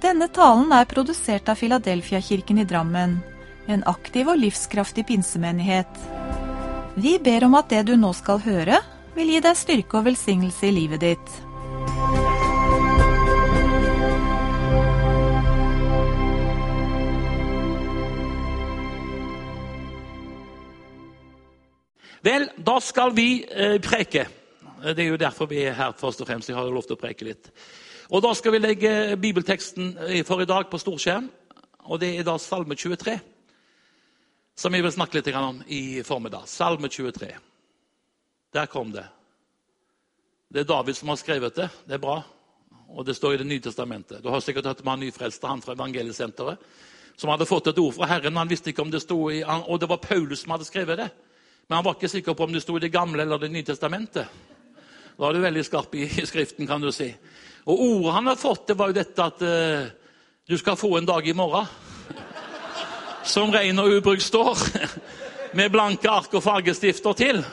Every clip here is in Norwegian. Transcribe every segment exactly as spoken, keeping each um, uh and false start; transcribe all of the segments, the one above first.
Denne talen er produsert av Philadelphia-kirken i Drammen, en aktiv og livskraftig pinsemenighet. Vi ber om at det du nå skal høre, vil gi deg styrke og velsignelse i livet ditt. Vel, da skal vi eh, preke. Det er jo derfor vi er her først og fremst. Jeg har jo lov til å preke litt. Og da skal vi legge bibelteksten for i dag på storskjerm, og det er da Salme tjuetre, som jeg vil snakke litt om i formiddag. Salme tjuetre. Der kom det. Det er David som har skrevet det. Det er bra. Og det står i Det nye testamentet. Du har sikkert hørt om han nyfrelste, han fra evangeliesenteret, som hadde fått et ord fra Herren. Han visste ikke om det stod i, og det var Paulus som hadde skrevet det. Men han var ikke sikker på om det stod i Det gamle eller Det nye testamentet. Da var det veldig skarp i, i skriften, kan du si. Og ordet han har fått, det var jo dette at uh, du skal få en dag i morgen. Som ren og ubrukt står. Med blanke ark og fargestifter til.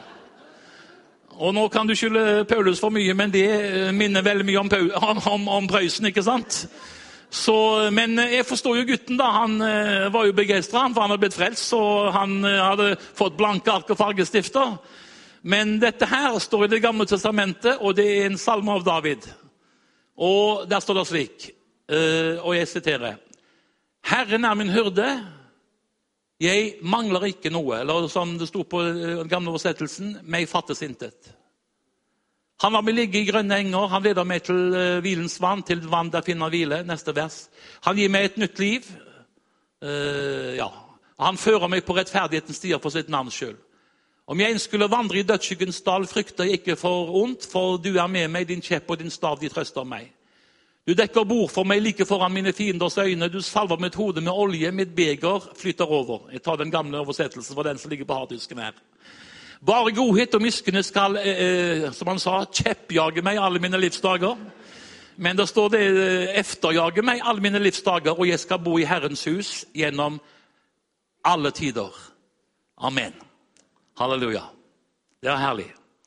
Og nå kan du skylde Paulus for mye, men det minner veldig mye om, om, om, om Prøysen, ikke sant? Så, men jeg forstår jo gutten da, han uh, var jo begeistret, for han hadde blitt frelst, og han uh, hadde fått blanke ark og fargestifter. Men dette her står i Det gamle testamentet, og det er en salme av David. Og der står det slik, uh, og jeg siterer: Herren er min hyrde, jeg mangler ikke noe. Eller som det stod på den gamle oversettelsen, meg fattes intet. Han lar meg ligge i grønne enger, han leder meg til uh, hvilens vann, til vann der finner hvile, neste vers. Han gir meg et nytt liv, uh, ja. Han fører meg på rettferdighetens stier for sitt navns skyld. Om jeg skulle vandre i dødsskyggens dal, frykter jeg ikke for ondt, for du er med meg, din kjepp og din stav, de trøster meg. Du dekker bord for meg like foran mine fienders øyne, du salver mitt hode med olje, mitt beger flytter over. Jeg tar den gamle oversettelsen for den som ligger på harddisken her. Bare godhet og miskunne skal, eh, som han sa, kjeppjage meg alle mine livsdager. Men det står det, efterjage meg alle mine livsdager, og jeg skal bo i Herrens hus gjennom alle tider. Amen. Halleluja. Det er herlig.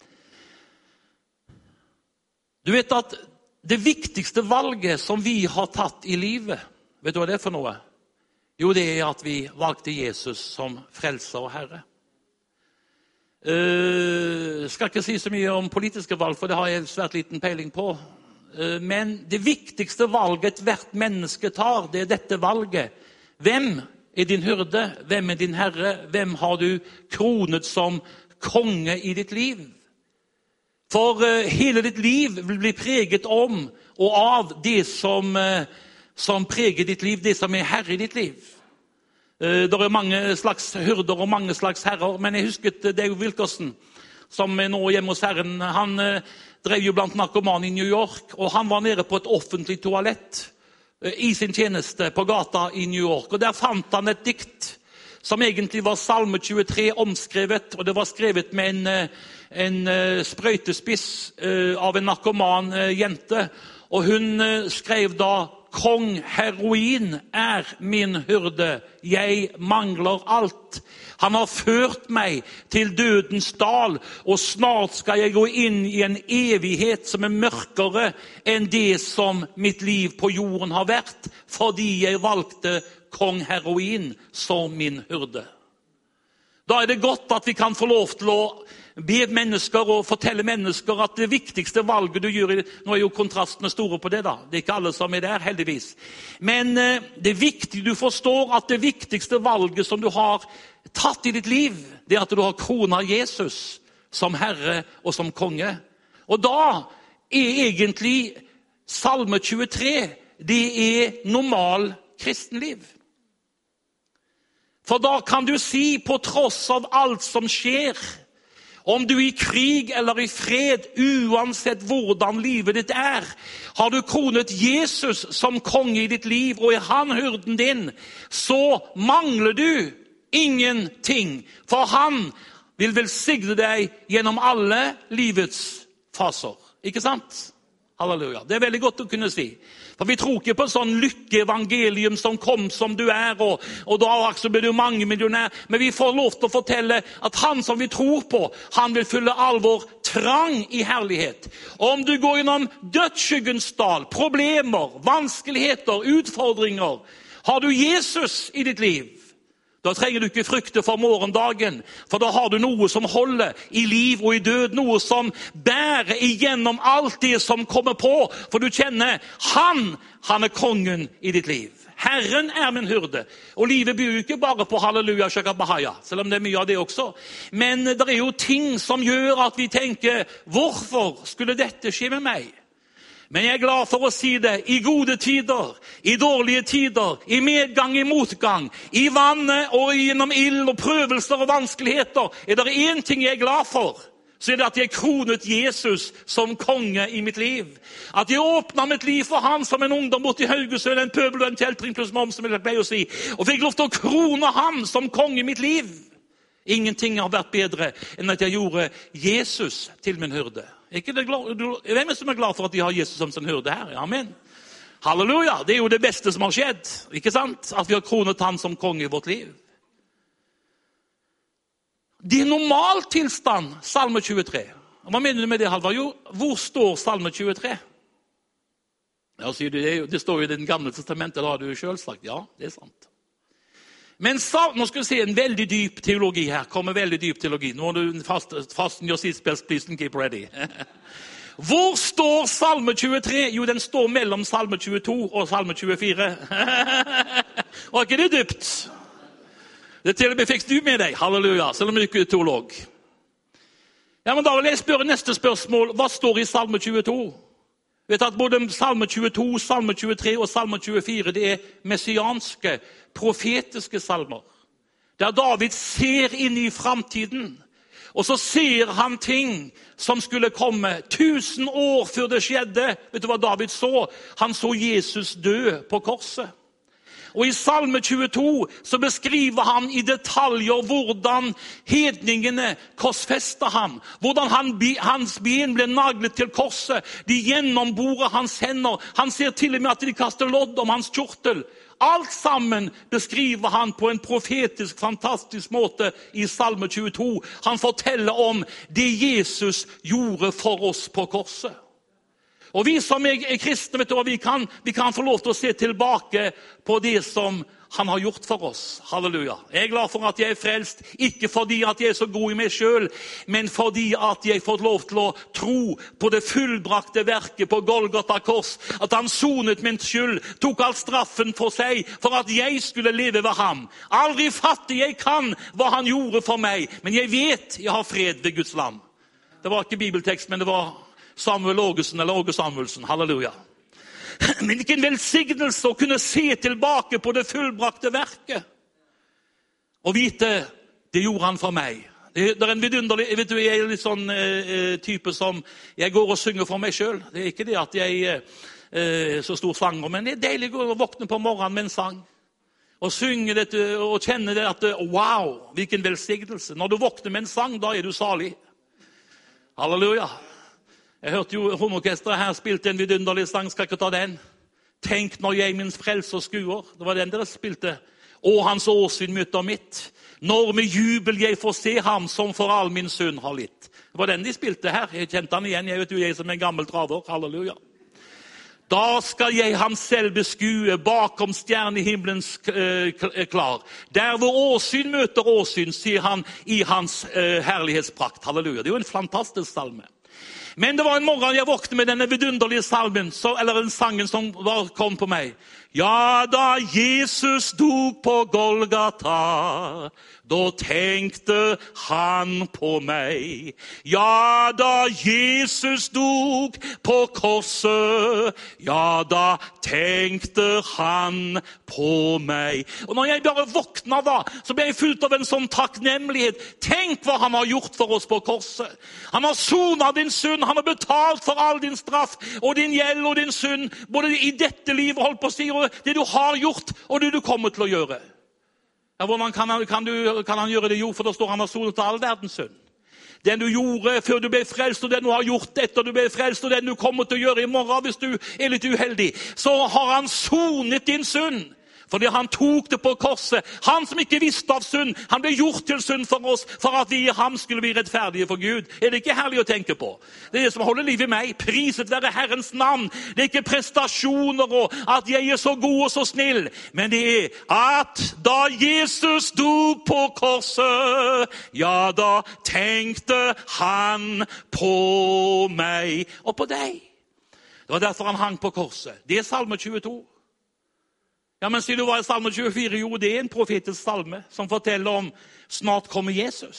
Du vet at det viktigste valget som vi har tatt i livet, vet du hva det er for noe? Jo, det er at vi valgte Jesus som frelser og herre. Jeg uh, skal ikke si så mye om politiske valg, for det har jeg svært liten peiling på. Uh, men det viktigste valget hvert menneske tar, det er dette valget. Hvem er din hyrde? Hvem er din herre? Hvem har du kronet som konge i ditt liv? For uh, hele ditt liv vil bli preget om og av det som, uh, som preger ditt liv, det som er herre i ditt liv. Uh, det er mange slags hyrder og mange slags herrer, men jeg husket uh, Dave Wilkerson, som er nå hjemme hos Herren. Han uh, drev jo blant narkoman i New York, og han var nede på et offentlig toalett i sin tjeneste på gata i New York. Og der fant han et dikt som egentlig var Salme tjuetre omskrevet, og det var skrevet med en, en sprøytespiss av en narkoman jente. Og hun skrev da: Kong heroin er min hyrde, jeg mangler alt. Han har ført meg til dødens dal, og snart skal jeg gå inn i en evighet som er mørkere enn det som mitt liv på jorden har vært, fordi jeg valgte kong heroin som min hyrde. Da er det godt at vi kan få lov til å be mennesker og fortelle mennesker at det viktigste valget du gjør, nå er jo kontrastene store på det da, det er ikke alle som er der heldigvis, men det er viktig du forstår at det viktigste valget som du har tatt i ditt liv, det er at du har kronet Jesus som herre og som konge. Og da er egentlig Salme tjuetre, det er normal kristenliv. For da kan du si, på tross av alt som skjer, om du er i krig eller i fred, uansett hvordan livet ditt er, har du kronet Jesus som konge i ditt liv, og er han hyrden din, så mangler du ingenting. For han vil velsigne deg gjennom alle livets faser. Ikke sant? Halleluja. Det er veldig godt å kunne si. For vi tror ikke på sånn lykkeevangelium som kom som du er, og, og da så blir du mange millionær. Men vi får lov til å fortelle at han som vi tror på, han vil fylle all vår trang i herlighet. Om du går gjennom dødsskyggens dal, problemer, vanskeligheter, utfordringer, har du Jesus i ditt liv, da trenger du ikke frykte for morgendagen, for da har du noe som holder i liv og i død, noe som bærer igjennom alt det som kommer på, for du kjenner han, han er kongen i ditt liv. Herren er min hyrde, og livet byr jo ikke bare på halleluja, shakabahaya, selv om det er mye av det også. Men det er jo ting som gjør at vi tenker, hvorfor skulle dette skje med meg? Men jeg er glad for å si det, i gode tider, i dårlige tider, i medgang, i motgang, i vannet og gjennom ild og prøvelser og vanskeligheter, er det en ting jeg er glad for, så er det at jeg kronet Jesus som konge i mitt liv. At jeg åpnet mitt liv for han som en ungdom bort i Haugesund, en pøbel og en kjeltring pluss moms, som jeg pleier å si, og fikk lov til å krone han som konge i mitt liv. Ingenting har vært bedre enn at jeg gjorde Jesus til min hyrde. Ikke det glad, du, hvem er som er glad for at de har Jesus som sin hyrde her? Amen. Halleluja, det er jo det beste som har skjedd, ikke sant? At vi har kronet han som konge i vårt liv. Det er normaltilstand, salme tjuetre. Hva mener du med det, Halvard? Jo, hvor står salme tjuetre? Ja, sier du, det, det står jo i den gamle testamentet, det har du jo selv sagt. Ja, det er sant. Men nå skal vi se en veldig dyp teologi her. Kommer veldig dyp teologi. Nå er du fast, fasten your seatbelts, please and keep ready. Hvor står salme tjuetre? Jo, den står mellom salme tjueto og salme tjuefire. Og ikke det dypt? Det til og med fikk du med deg. Halleluja, selv om du ikke er teolog. Ja, men da vil jeg spørre neste spørsmål. Hva står i salme tjueto? Vet at både salme tjueto, salme tjuetre og salme tjuefire, det er messianske, profetiske salmer. Der David ser inn i fremtiden, og så ser han ting som skulle komme tusen år før det skjedde. Vet du hva David så? Han så Jesus dø på korset. Og i salme tjueto så beskriver han i detaljer hvordan hedningene korsfester ham. Hvordan han, hans ben ble naglet til korset. De gjennomborer hans hender. Han ser til og med at de kaster lodd om hans kjortel. Alt sammen beskriver han på en profetisk, fantastisk måte i salme tjueto. Han forteller om det Jesus gjorde for oss på korset. Og vi som er kristne, vet du hva, vi kan, vi kan få lov til å se tilbake på det som han har gjort for oss. Halleluja. Jeg er glad for at jeg er frelst, ikke fordi at jeg er så god i meg selv, men fordi at jeg får lov til å tro på det fullbrakte verket på Golgata kors, at han sonet min skyld, tok all straffen for seg, for at jeg skulle leve ved ham. Aldri fatte jeg kan hva han gjorde for meg, men jeg vet jeg har fred ved Guds lam. Det var ikke bibeltekst, men det var Samuel Ågesen eller Åge Samuelsen, halleluja. Men ikke en velsignelse å kunne se tilbake på det fullbrakte verket. Og vite, det gjorde han for meg. Det, det er en vidunderlig, vet du, jeg er litt sånn eh, type som, jeg går og synger for meg selv. Det er ikke det at jeg er eh, så stor sanger, men det er deilig å våkne på morgenen med en sang. Og synge dette, og kjenne det at, wow, hvilken velsignelse. Når du våkner med en sang, da er du salig. Halleluja. Jeg hørte jo hornorkestret her spilte en vidunderlig sang, skal ikke ta den. Tenk når jeg min frelser skuer. Det var den dere spilte. Og hans åsyn møter mitt. Når med jubel jeg får se ham som for all min synd har litt. Det var den de spilte her. Jeg kjente han igjen. Jeg vet jo jeg som en gammel traver. Halleluja. Da skal jeg ham selv beskue bakom stjernehimmelens klar. Der hvor åsyn møter åsyn, sier han i hans herlighetsprakt. Halleluja. Det er jo en fantastisk salme. Men det var en morgen jeg våknet med denne vidunderlige salmen, så, eller den sangen som var, kom på meg. Ja, da Jesus dog på Golgata, da tenkte han på meg. Ja, da Jesus dog på korset, ja, da tenkte han på meg. Og når jeg bare våkna da, så ble jeg fullt av en sånn takknemlighet. Tenk hva han har gjort for oss på korset. Han har sonet din synd, han har betalt for all din straff, og din gjeld og din synd, både i dette livet, holdt på å si, og det du har gjort, og det du kommer til å gjøre. Ja, hvordan kan han, kan, du, kan han gjøre det? Jo, for da står han har sonet all verdens synd. Den du gjorde før du ble frelst, og den du har gjort etter du ble frelst, og den du kommer til å gjøre i morgen hvis du er litt uheldig, så har han sonet din synd. Fordi han tok det på korset. Han som ikke visste av synd, han ble gjort til synd for oss, for at vi i ham skulle bli rettferdige for Gud. Er det ikke herlig å tenke på? Det er det som holder liv i meg. Priset være Herrens navn. Det er ikke prestasjoner og at jeg er så god og så snill, men det er at da Jesus dog på korset, ja, da tenkte han på meg og på deg. Det var derfor han hang på korset. Det er salme tjueto. Ja, men sier du hva i salme tjuefire? Jo, det er en profetisk salme som forteller om snart kommer Jesus.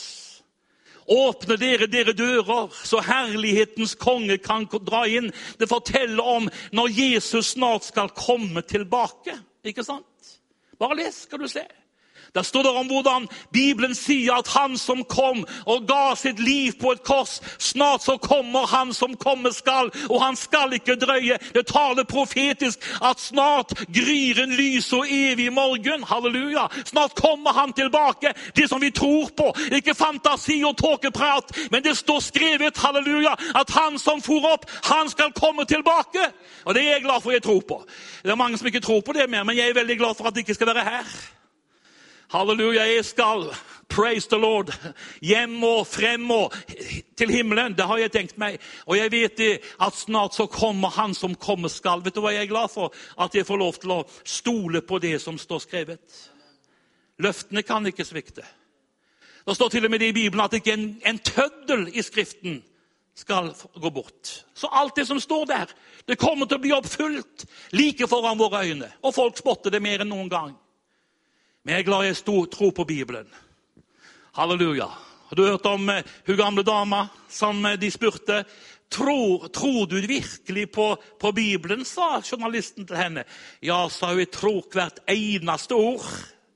Åpne dere, dere dører, så herlighetens konge kan dra inn. Det forteller om når Jesus snart skal komme tilbake. Ikke sant? Bare les, skal du se. Der står det om hvordan Bibelen sier at han som kom og ga sitt liv på et kors, snart så kommer han som komme skal, og han skal ikke drøye. Det taler profetisk at snart gryr en lys og evig morgen. Halleluja. Snart kommer han tilbake. Det som vi tror på, ikke fantasi og tåkeprat, men det står skrevet, halleluja, at han som for opp, han skal komme tilbake. Og det er jeg glad for jeg tror på. Det er mange som ikke tror på det mer, men jeg er veldig glad for at det ikke skal være her. Halleluja, jeg skal, praise the Lord, hjem og frem og til himmelen, det har jeg tenkt meg. Og jeg vet det, at snart så kommer han som kommer skal. Vet du hva jeg er glad for? At jeg får lov til å stole på det som står skrevet. Løftene kan ikke svikte. Det står til og med det i Bibelen at ikke en, en tøddel i skriften skal gå bort. Så alt det som står der, det kommer til å bli oppfylt like foran våre øyne. Og folk spotter det mer enn noen gang. Men jeg er glad jeg stor, tror på Bibelen. Halleluja. Har du hørt om uh, hun gamle dama som uh, de spurte, tror, tror du virkelig på, på Bibelen, sa journalisten til henne. Ja, sa hun, jeg tror hvert eneste ord.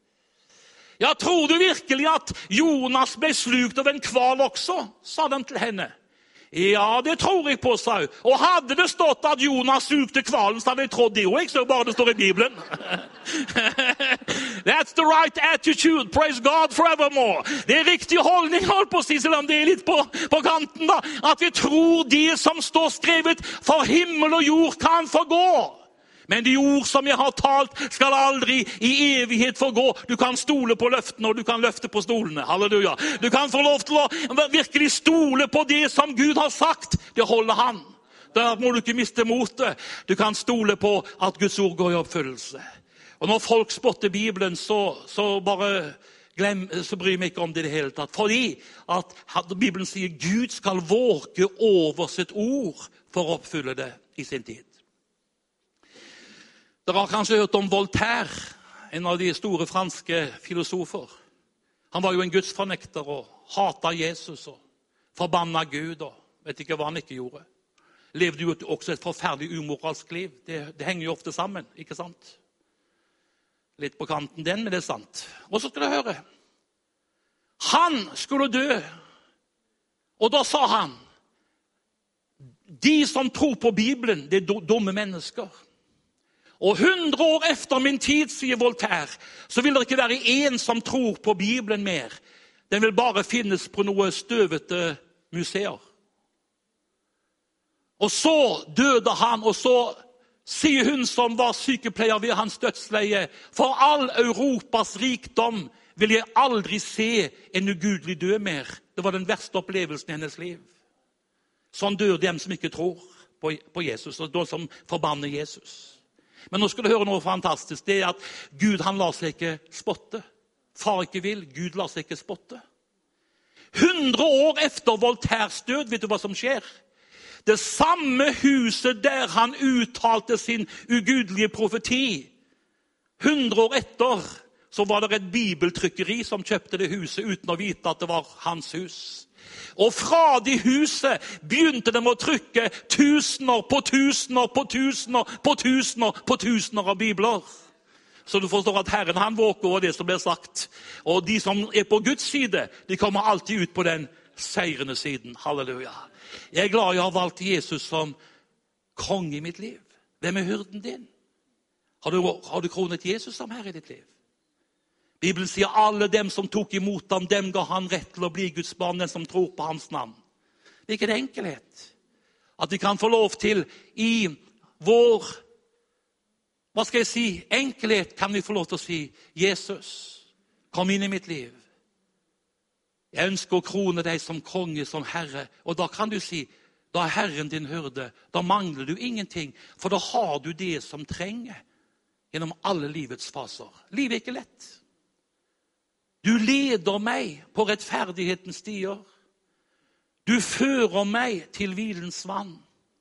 Ja, tror du virkelig at Jonas ble slukt av en kval også, sa de til henne. Ja, det tror jeg på, sa hun. Og hadde det stått at Jonas sugte kvalen, så hadde jeg trodd det jo, ikke så bare det står i Bibelen. That's the right attitude, praise God forevermore. Det er riktig holdning, holdt på å si, selv om det er litt på, på kanten da, at vi tror det som står skrevet, for himmel og jord kan forgå. Men de ord som jeg har talt skal aldri i evighet forgå. Du kan stole på løftene, og du kan løfte på stolene. Halleluja. Du kan få lov til å virkelig stole på det som Gud har sagt. Det holder han. Der må du ikke miste motet. Du kan stole på at Guds ord går i oppfyllelse. Og når folk spotter Bibelen, så, så bare glem, så bryr jeg meg ikke om det i det hele tatt. Fordi at Bibelen sier Gud skal våke over sitt ord for å oppfylle det i sin tid. Dere har kanskje hørt om Voltaire, en av de store franske filosofer. Han var jo en gudsfornekter og hatet Jesus og forbannet Gud og vet ikke hva han ikke gjorde. Levde jo også et forferdelig umoralsk liv. Det, det henger jo ofte sammen, ikke sant? Litt på kanten den, men det er sant. Og så skal du høre. Han skulle dø, og da sa han, de som tror på Bibelen, det er dumme mennesker. Og hundre år efter min tid, sier Voltaire, så vil det ikke være en som tror på Bibelen mer. Den vil bare finnes på noe støvete museer. Og så døde han, og så sier hun som var sykepleier ved hans dødsleie, for all Europas rikdom vil jeg aldri se en ugudelig dø mer. Det var den verste opplevelsen i hennes liv. Sånn dør dem som ikke tror på, på Jesus, og de som forbanner Jesus. Men nå skal du høre noe fantastisk. Det er at Gud, han lar seg ikke spotte. Far ikke vil, Gud lar seg ikke spotte. Hundre år efter Voltaires død, vet du hva som skjer? Det samme huset der han uttalte sin ugudelige profeti. Hundre år etter så var det et bibeltrykkeri som kjøpte det huset uten å vite at det var hans hus. Og fra de huset begynte de å trykke tusener på tusener på tusener på tusener på tusener av bibler. Så du forstår at Herren, han våker over det som blir sagt. Og de som er på Guds side, de kommer alltid ut på den seirende siden. Halleluja. Jeg er glad jeg har valgt Jesus som konge i mitt liv. Hvem er hyrden din? Har du, har du kronet Jesus som herre i ditt liv? Bibelen sier alle dem som tok imot ham, dem ga han rett til å bli Guds barn, den som tror på hans navn. Det er ikke en enkelhet. At vi kan få lov til i vår hva skal jeg si, enkelhet kan vi få lov til å si, Jesus, kom inn i mitt liv. Jeg ønsker å krone deg som konge, som herre. Og da kan du si, da er Herren din hyrde, da mangler du ingenting, for da har du det som trenger gjennom alle livets faser. Livet er ikke lett. Du leder meg på rettferdighetens stier. Du fører meg til hvilens vann.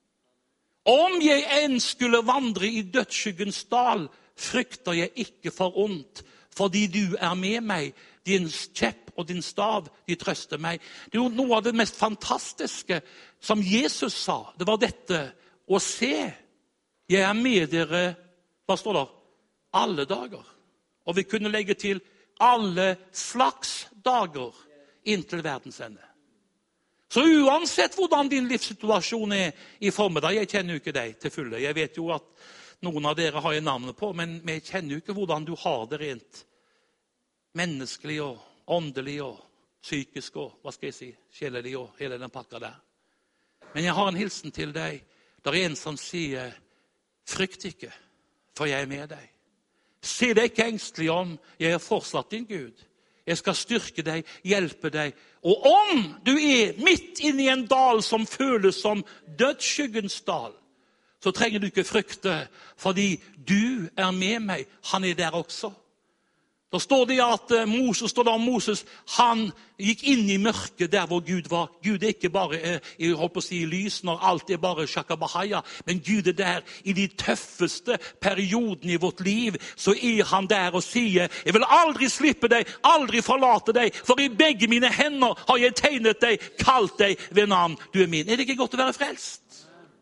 Om jeg enn skulle vandre i dødsskyggens dal, frykter jeg ikke for ondt, fordi du er med meg. Din kjepp og din stav, de trøster meg. Det er jo noe av det mest fantastiske som Jesus sa. Det var dette, å se, jeg er med dere, hva står det? Alle dager. Og vi kunne legge til alle slags dager inntil verdens ende. Så uansett hvordan din livssituasjon er i formiddag, jeg kjenner jo ikke deg til fulle. Jeg vet jo at noen av dere har jeg navnet på, men jeg kjenner jo ikke hvordan du har det rent menneskelig og åndelig og psykisk og, hva skal jeg si, sjelelig og hele den pakka der. Men jeg har en hilsen til deg. Der er en som sier, frykt ikke, for jeg er med deg. Se deg ikke engstelig om, jeg er fortsatt din Gud. Jeg skal styrke deg, hjelpe deg. Og om du er midt inne i en dal som føles som dødsskyggens dal, så trenger du ikke frykte, fordi du er med meg. Han er der også. Da står det at Moses, står det om Moses, han gikk inn i mørket der hvor Gud var. Gud er ikke bare jeg holdt på å si, lys når alt er bare shakabahaya, men Gud er der i de tøffeste periodene i vårt liv. Så er han der og sier, jeg vil aldri slippe deg, aldri forlate deg, for i begge mine hender har jeg tegnet deg, kalt deg ved navn. Du er min. Er det ikke godt å være frelst?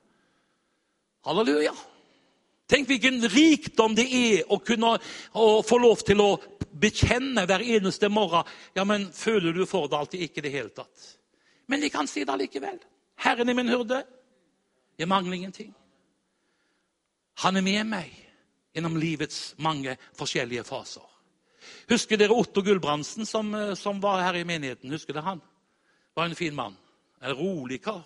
Halleluja. Tenk hvilken rikdom det er å kunne å få lov til å bekjenne hver eneste morgen. Ja, men føler du for det alltid? Ikke det helt tatt. Men vi kan si det likevel. Herren er min hyrde. Jeg mangler ingenting. Han er med meg gjennom livets mange forskjellige faser. Husker dere Otto Gulbrandsen som, som var her i menigheten? Husker dere han? Var en fin mann. En rolig kar.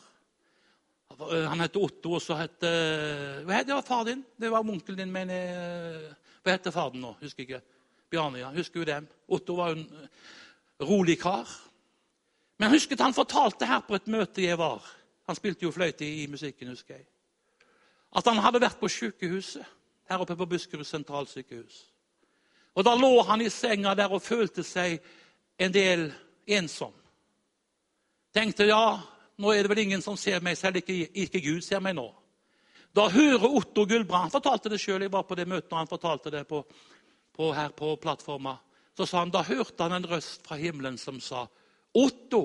Han heter Otto, og så heter... Hva heter det, far din? Det var onkelen din, men... Hva heter far din nå? Husker ikke. Bjarne, ja. Husker jo dem. Otto var en rolig kar. Men husket han fortalte her på et møte jeg var. Han spilte jo fløyte i musikken, husker jeg. At han hadde vært på sykehuset, her oppe på Buskerud sentralsykehus. Og da lå han i senga der og følte seg en del ensom. Tenkte, ja... Nå er det vel ingen som ser meg, selv ikke, ikke Gud ser meg nå. Da hører Otto Gullbrand, han fortalte det selv, jeg var på det møtet når han fortalte det på, på, her på plattforma. Så sa han, da hørte han en røst fra himmelen som sa, Otto,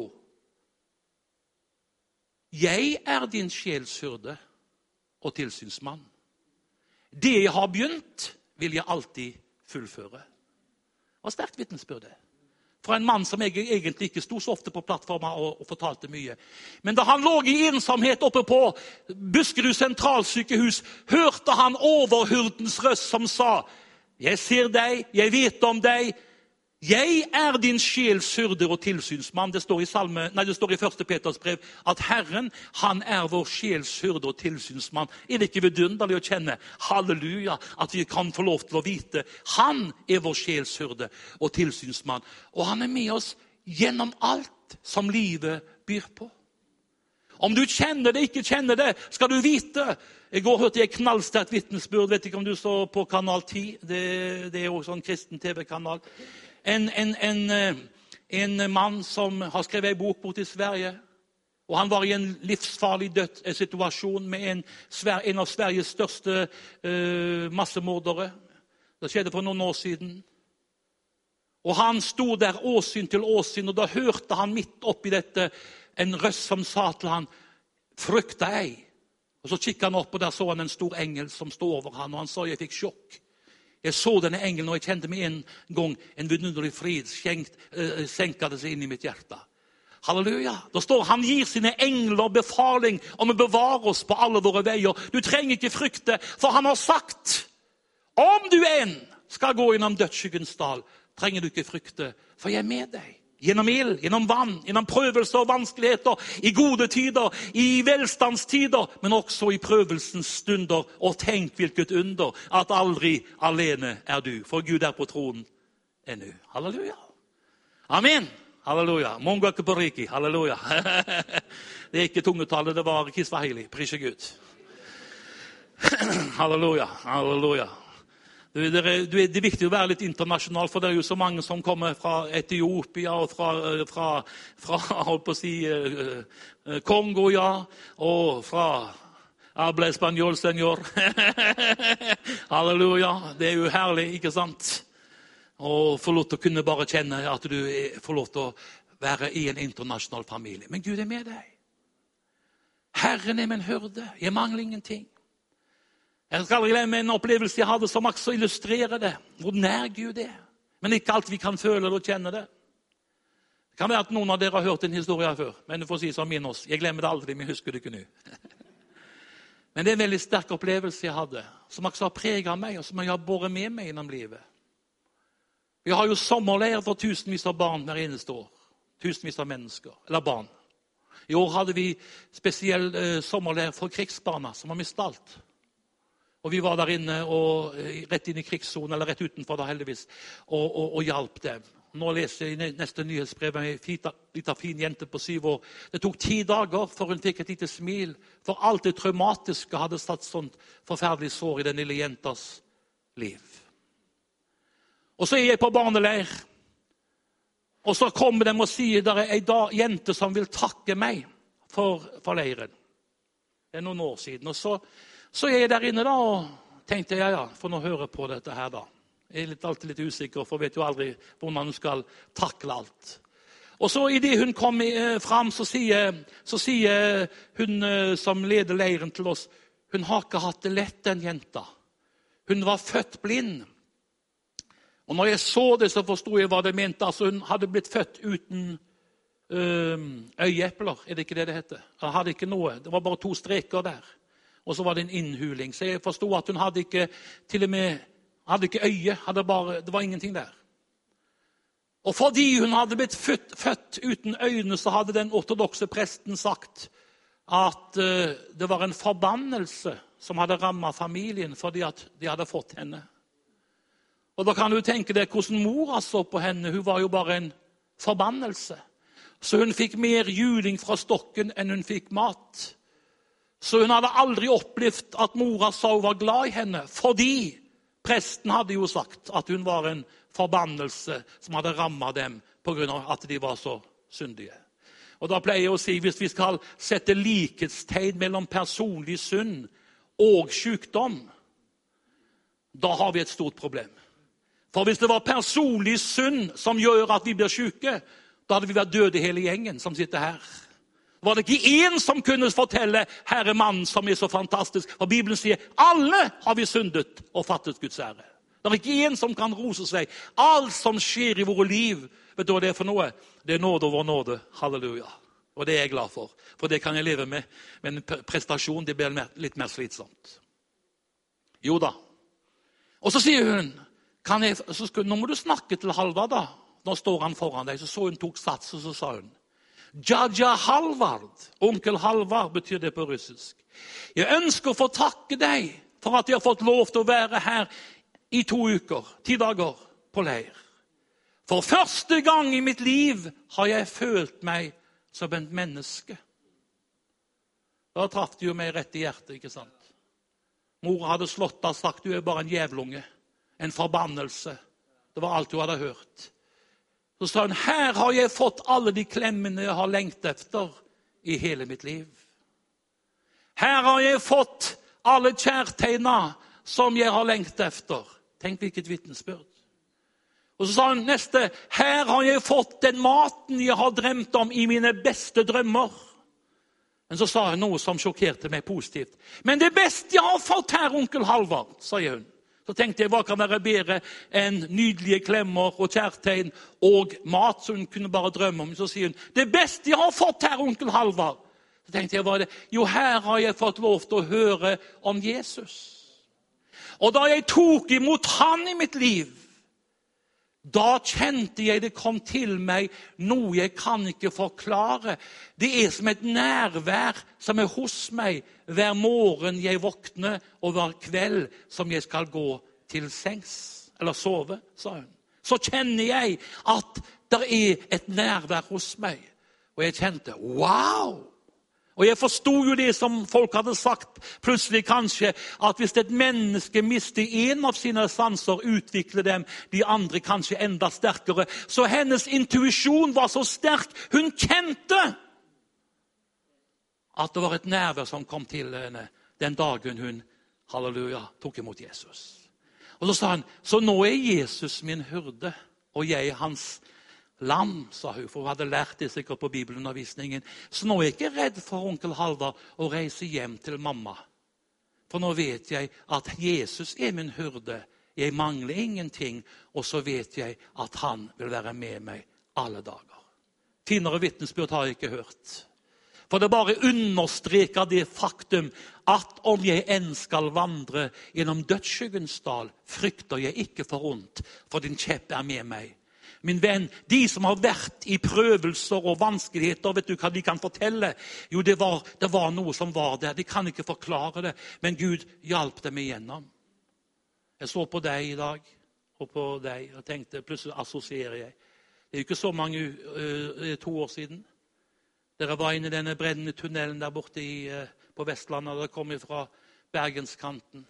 jeg er din sjelshyrde og tilsynsmann. Det jeg har begynt, vil jeg alltid fullføre. Og sterkt vitnesbyrd det. Fra en mann som jeg egentlig ikke stod så ofte på plattformen og, og fortalte mye. Men da han lå i ensomhet oppe på Buskerud sentralsykehus, hørte han overhyrdens røst som sa, jeg ser deg, jeg vet om deg, jeg er din sjels hyrde og tilsynsmann. Det står i, salme, nei, det står i første Peters brev at Herren, han er vår sjels hyrde og tilsynsmann. Er det ikke vidunderlig å kjenne, halleluja, at vi kan få lov til å vite, han er vår sjels hyrde og tilsynsmann. Og han er med oss gjennom alt som livet byr på. Om du kjenner det, ikke kjenner det, skal du vite. I går hørte jeg knallsterkt vitnesbyrd, vet ikke om du så på kanal ti, det, det er jo sånn kristen tv-kanal. En, en, en, en mann som har skrevet en bok bort i Sverige, og han var i en livsfarlig død situasjon med en, en av Sveriges største uh, massemordere. Det skjedde for noen år siden. Og han stod der åsyn til åsyn, og da hørte han midt oppi dette en røst som sa til han, frykta ei. Og så kikket han opp, og der så han en stor engel som stod over han, og han sa, jeg fikk sjokk. Jeg så denne engelen, og jeg kjente med en gang en vidunderlig frid skjenkt, uh, senket seg inn i mitt hjerte. Halleluja. Da står han gir sine engler befaling om å bevare oss på alle våre veier. Du trenger ikke frykte, for han har sagt, om du enn skal gå innom dødsskyggens dal, trenger du ikke frykte, for jeg er med deg. gjennom ild, gjennom vann, gjennom prøvelser og vanskeligheter, i gode tider, i velstandstider, men også i prøvelsens stunder. Og tenk hvilket under, at aldri alene er du, for Gud er på tronen ennå. Halleluja. Amen. Halleluja. Mongo kupariki. Halleluja. Det er ikke tungetallet, det var kiswahili. Prisje Gud. Halleluja. Halleluja. Det er, det er viktig å være litt internasjonal, for det er jo så mange som kommer fra Etiopia og fra, fra, fra holdt på å si, Kongo, ja, og fra Habla Español, senor. Halleluja. Det er jo herlig, ikke sant? Og få lov til å kunne bare kjenne at du får lov til å være i en internasjonal familie. Men Gud er med deg. Herren er min hyrde. Jeg mangler ingenting. Jeg skal aldri glemme en opplevelse jeg hadde som også illustrerer det, hvor nær Gud er. Men ikke alt vi kan føle og kjenne det. Det kan være at noen av dere har hørt en historie før, men du får si som min også. Jeg glemmer det aldri, men husker det ikke nå. Men det er en veldig sterk opplevelse jeg hadde, som også har preget meg, og som jeg har båret med meg gjennom livet. Vi har jo sommerleir for tusenvis av barn hver eneste år. Tusenvis av mennesker, eller barn. I år hadde vi spesiell eh, sommerleir for krigsbarna, som har mistet alt. Og vi var der inne, og, rett inn i krigszonen, eller rett utenfor da heldigvis, og, og, og hjalp dem. Nå leser jeg i neste nyhetsbrev en liten fin jente på syv år. Det tok ti dager før hun fikk et lite smil, for alt det traumatiske hadde satt sånt forferdelig sår i den lille jentas liv. Og så er jeg på barneleir, og så kommer de og sier, det er en jente som vil takke meg for, for leiren. Det er noen år siden, og så Så er jeg der inne da, og tenkte, ja, ja, for nå høre på dette her da. Jeg er litt, alltid litt usikker, for jeg vet jo aldri hvordan man skal takle alt. Og så i det hun kom eh, frem, så sier, så sier hun eh, som leder leiren til oss, hun har ikke hatt det lett, den jenta. Hun var født blind. Og når jeg så det, så forstod jeg hva det mente. Altså, hun hadde blitt født uten øh, øyeepler, er det ikke det det heter? Hun hadde ikke noe, det var bare to streker der. Og så var det en innhuling. Så jeg forstod at hun hadde ikke, til og med, hadde ikke øye, hadde bare, det var ingenting der. Og fordi hun hadde blitt født, født uten øyne, så hadde den ortodokse presten sagt at uh, det var en forbannelse som hadde rammet familien fordi at de hadde fått henne. Og da kan du tenke deg hvordan mora så på henne. Hun var jo bare en forbannelse. Så hun fikk mer juling fra stokken enn hun fikk mat. Så hun hadde aldri opplevd at mora sa hun var glad i henne, fordi presten hadde jo sagt at hun var en forbannelse som hadde rammet dem på grunn av at de var så syndige. Og da pleier jeg å si, hvis vi skal sette likhetstegn mellom personlig synd og sykdom, da har vi et stort problem. For hvis det var personlig synd som gjør at vi blir syke, da hadde vi vært døde hele gjengen som sitter her. Var det ikke en som kunne fortelle Herre mannen som er så fantastisk? For Bibelen sier, alle har vi syndet og fattet Guds ære. Det er ikke en som kan rose seg. Alt som skjer i våre liv, vet du hva det er for noe? Det er nåde over nåde. Halleluja. Og det er jeg glad for. For det kan jeg leve med. Men prestasjon, det blir litt mer slitsomt. Jo da. Og så sier hun, kan jeg, så skal, nå må du snakke til Halvard da. Nå står han foran deg. Så så hun tok sats, og så sa hun, Jaja Halvard, onkel Halvard betyr det på russisk. Jeg ønsker å få takke deg for at jeg har fått lov til å være her i to uker, ti dager på leir. For første gang i mitt liv har jeg følt meg som en menneske. Da traff det jo meg rett i hjertet, ikke sant? Mor hadde slått og sagt, du er bare en jævlunge, en forbannelse. Det var alt du hadde hørt. Så sa hun, her har jeg fått alle de klemmene jeg har lengt efter i hele mitt liv. Her har jeg fått alle kjærtegner som jeg har lengt efter. Tenk hvilket vittnesbyrd. Og så sa hun neste, her har jeg fått den maten jeg har drømt om i mine beste drømmer. Men så sa hun noe som sjokkerte meg positivt. Men det beste jeg har fått her, onkel Halvard, sa hun. Så tenkte jeg, hva kan være bedre enn nydelige klemmer og kjærtegn og mat som hun kunne bare drømme om. Så sier hun, det beste jeg har fått her, onkel Halvard. Så tenkte jeg, hva er det? Jo, her har jeg fått lov til å høre om Jesus. Og da jeg tok imot han i mitt liv, Da kjente jeg det kom til meg noe jeg kan ikke forklare. Det er som et nærvær som er hos meg hver morgen jeg våkner, og hver kveld som jeg skal gå til sengs, eller sove, sa hun. Så kjenner jeg at det er et nærvær hos meg. Og jeg kjente, wow! Og jeg forstod jo det som folk hadde sagt, plutselig kanskje, at hvis et menneske mister en av sine sanser, utvikler dem, de andre kanskje enda sterkere. Så hennes intuisjon var så sterk, hun kjente at det var et nærvær som kom til henne den dagen hun, halleluja, tok imot Jesus. Og så sa han, så nå er Jesus min hyrde, og jeg er hans lam, sa hun, for hun hadde lært det sikkert på bibelundervisningen. Så nå er jeg ikke redd for onkel Halvard å reise hjem til mamma. For nå vet jeg at Jesus er min hyrde. Jeg mangler ingenting, og så vet jeg at han vil være med meg alle dager. Finere vitnesbyrd har jeg ikke hørt. For det bare understreker det faktum at om jeg enn skal vandre gjennom dødsskyggens dal, frykter jeg ikke for ondt, for din kjepp er med meg. Min venn, de som har vært i prøvelser og vanskeligheter, vet du hva de kan fortelle? Jo, det var, det var noe som var der. De kan ikke forklare det, men Gud hjalp dem igjennom. Jeg så på deg i dag, og på deg, og tenkte, plutselig assosierer jeg. Det er jo ikke så mange uh, to år siden. Dere var inne i denne brennende tunnelen der borte i, uh, på Vestlandet, og dere kom fra Bergenskanten.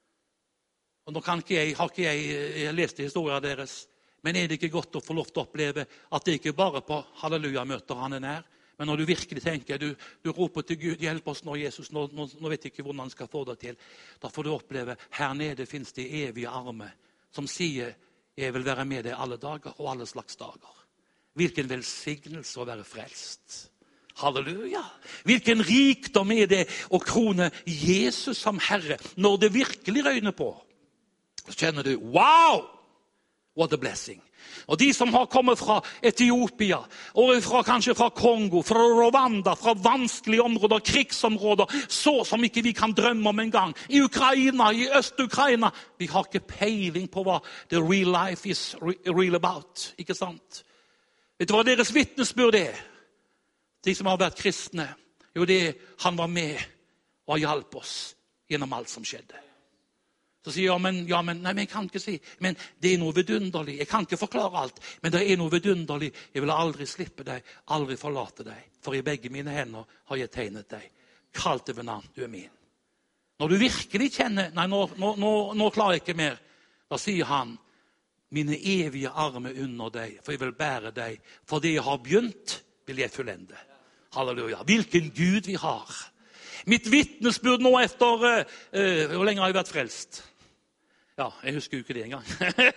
Og nå kan ikke jeg, har ikke jeg, jeg leste historien deres, men er det ikke godt å få lov til å oppleve at det ikke bare på halleluja-møter han er nær, men når du virkelig tenker, du, du roper til Gud, hjelp oss nå, Jesus, nå, nå, nå vet jeg ikke hvordan han skal få det til. Da får du oppleve, her nede finnes det evige arme, som sier, jeg vil være med deg alle dager og alle slags dager. Hvilken velsignelse å være frelst. Halleluja! Hvilken rikdom er det å krone Jesus som Herre, når det virkelig røyner på. Så kjenner du, wow! What a blessing. Og de som har kommet fra Etiopia, og fra, kanskje fra Kongo, fra Rwanda, fra vanskelige områder, krigsområder, så som ikke vi kan drømme om en gang. I Ukraina, i Øst-Ukraina. Vi har ikke peiling på hva the real life is real about. Ikke sant? Vet du hva deres vitnesbyrd er? De som har vært kristne. Jo, det er, han var med og hjalp oss gjennom alt som skjedde. Så sier jeg, ja, men, ja, men, nei, men jeg kan ikke si, men det er noe vidunderlig. Jeg kan ikke forklare alt, men det er noe vidunderlig. Jeg vil aldri slippe deg, aldri forlate deg, for i begge mine hender har jeg tegnet deg. Kalt det ved navn, du er min. Når du virkelig kjenner, nei, nå, nå, nå, nå klarer jeg ikke mer, da sier han, mine evige armer under deg, for jeg vil bære deg, for det jeg har begynt, vil jeg fullende. Halleluja. Hvilken Gud vi har. Mitt vitnesbyrd nå etter, uh, hvor lenge har jeg vært frelst? Ja, jeg husker jo ikke det engang.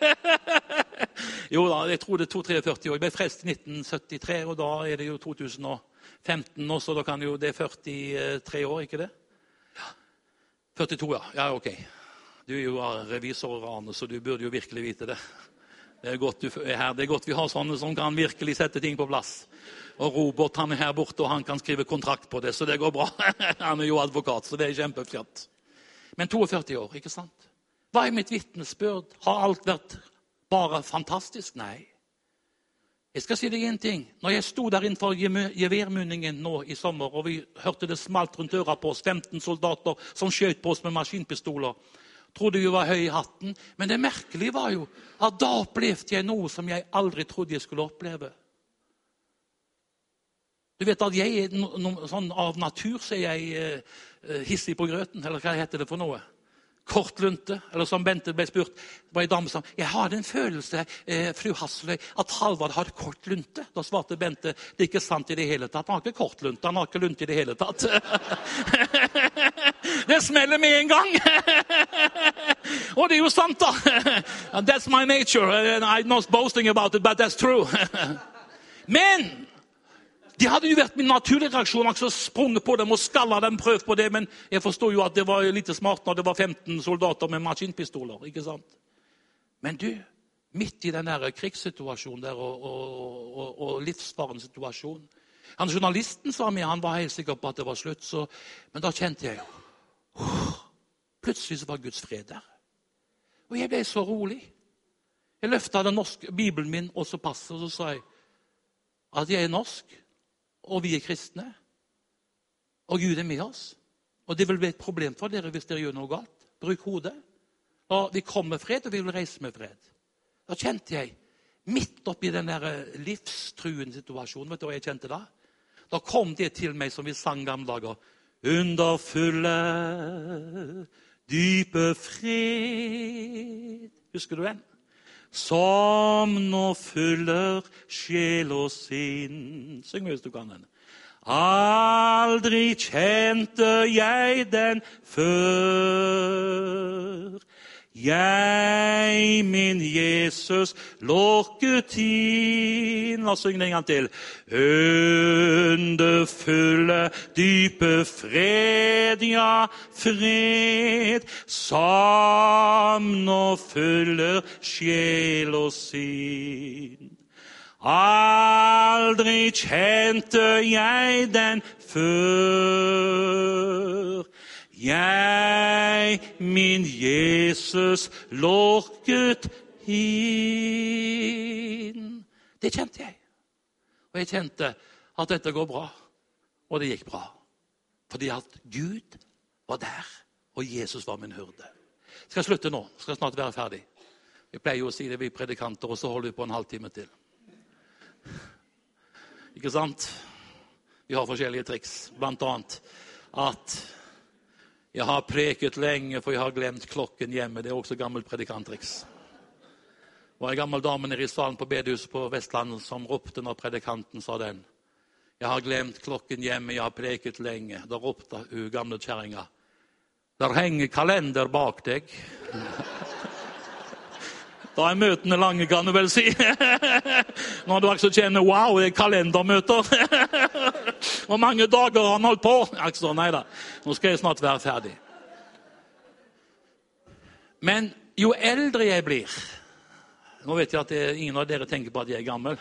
Jo da, jeg tror det er to-treogførti år. Jeg ble frelst i nitten syttitre, og da er det jo to tusen og femten nå, så da kan jo det førtitre år, ikke det? Ja, førtito, ja. Ja, ok. Du er jo revisor, Arne, så du burde jo virkelig vite det. Det er godt du er her. Det er godt vi har sånne som kan virkelig sette ting på plass. Og Robert, han er her borte, og han kan skrive kontrakt på det, så det går bra. Han er jo advokat, så det er kjempefjert. Men to-og-førti år, ikke sant? Hva er mitt vitnesbyrd? Har alt vært bare fantastisk? Nei. Jeg skal si deg en ting. Når jeg sto der innenfor geværmunningen nå i sommer, og vi hørte det smalt rundt øra på oss, femten soldater som skjøt på oss med maskinpistoler, trodde vi var høy i hatten. Men det merkelige var jo at da opplevde jeg noe som jeg aldri trodde jeg skulle oppleve. Du vet at jeg er no, no, sånn av natur, så er jeg eh, hissig på grøten, eller hva heter det for noe? Kortlunte, eller som Bente ble spurt, var en dame som, jeg har en følelse, eh, fru Hasseløy, at Halvard har kortlunte. Da svarte Bente, det er ikke sant i det hele tatt. Han har ikke kortlunte, han har ikke lunte i det hele tatt. Det smeller med en gang. Og det er jo sant da. That's my nature, and I'm not boasting about it, but that's true. Men de hadde jo vært min naturlige reaksjon, altså sprunget på dem og skallet dem, prøvd på det, men jeg forstod jo at det var litt smart når det var femten soldater med maskinpistoler, ikke sant? Men du, midt i den der krigssituasjonen der, og, og, og, og livsfarende situasjon, han journalisten som var med, han var helt sikker på at det var slutt, så, men da kjente jeg, uh, plutselig så var Guds fred der. Og jeg ble så rolig. Jeg løftet den norske Bibelen min også passet, og så sa jeg at jeg er norsk, og vi er kristne, og Gud er med oss. Og det vil bli et problem for dere hvis dere gjør noe galt. Bruk hodet. Og vi kommer med fred, og vi vil reise med fred. Da kjente jeg, midt oppi den der livstruende situasjonen, vet du hva jeg kjente da? Da kom det til meg som vi sang gamle dager. Underfulle, dype fred. Husker du den? Som nå fyller sjel og sinn. Syng hvis du kan den. Aldri kjente jeg den før. Jeg, min Jesus, lukket inn. La oss synge en gang til. Underfulle, dype fred, ja, fred, som nå fyller sjel og sinn. Aldri kjente jeg den før. Jeg, min Jesus, lukket inn. Det kjente jeg. Og jeg kjente at dette går bra. Og det gikk bra. Fordi at Gud var der, og Jesus var min hyrde. Skal jeg slutte nå? Skal jeg snart være ferdig? Vi pleier jo å si det, vi predikanter, og så holder vi på en halvtime til. Ikke sant? Vi har forskjellige triks. Blant annet at jeg har preket lenge, for jeg har glemt klokken hjemme. Det er også gammelt predikanttriks. Det var en gammel dame nede i salen på bedehuset på Vestlandet som ropte når predikanten sa den. Jeg har glemt klokken hjemme, jeg har preket lenge. Da ropte hun gamle kjerringa. Der henger kalender bak deg. Da er møtene lange, kan du vel si. Når du også kjenner, wow, det er kalendermøter. Hvor mange dager har han holdt på? Altså, nei da, nå skal jeg snart være ferdig. Men jo eldre jeg blir, nå vet jeg at det, ingen av dere tenker på at jeg er gammel.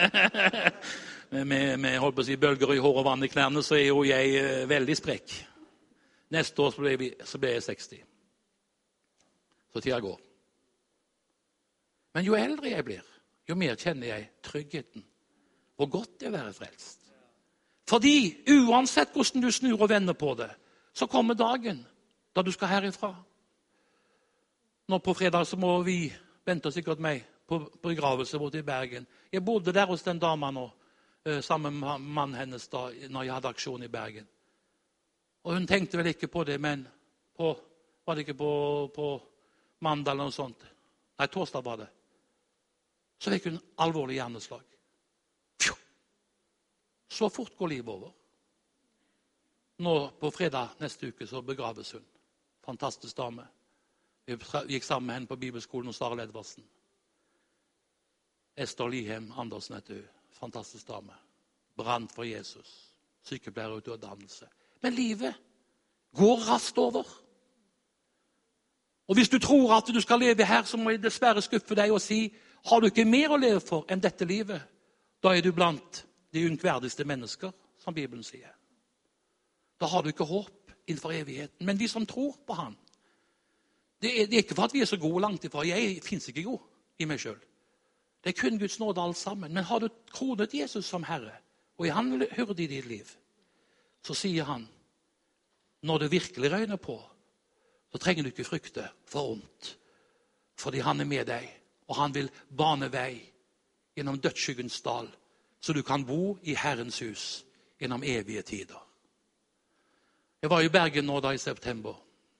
med, med holdt på å si, bølger i hår og vann i knærne, så er jo jeg uh, veldig sprekk. Neste år så blir, vi, så blir jeg seksti. Så tida går. Men jo eldre jeg blir, jo mer kjenner jeg tryggheten. Hvor godt det er å være frelst. Fordi uansett hvordan du snur og vender på det, så kommer dagen da du skal herifra. Nå på fredag så må vi, vente sikkert meg, på begravelse borte i Bergen. Jeg bodde der hos den dama nå, sammen med mannen hennes da, når jeg hadde aksjon i Bergen. Og hun tenkte vel ikke på det, men på, var det ikke på, på mandag eller noe sånt? Nei, torsdag var det. Så fikk hun alvorlig hjerneslag. Fjo! Så fort går livet over. Nå på fredag neste uke så begraves hun. Fantastisk dame. Vi gikk sammen med henne på bibelskolen hos Arild Edvardsen. Esther Lihem Andersen heter hun. Fantastisk dame. Brant for Jesus. Sykepleier ut utdannelse. Men livet går raskt over. Og hvis du tror at du skal leve her, så må jeg dessverre skuffe deg og si, har du ikke mer å leve for enn dette livet, da er du blant de unnverdigste mennesker, som Bibelen sier. Da har du ikke håp innenfor evigheten. Men vi som tror på han, det er, det er ikke for at vi er så gode langt ifra. Jeg finnes ikke god i meg selv. Det er kun Guds nåde alt sammen. Men har du kronet Jesus som Herre, og er han hyrde i ditt liv, så sier han, når det virkelig røyner på, så trenger du ikke frykte for ondt. Fordi han er med deg, og han vil bane vei gjennom dødsskyggens dal, så du kan bo i Herrens hus gjennom evige tider. Jeg var i Bergen nå da i september.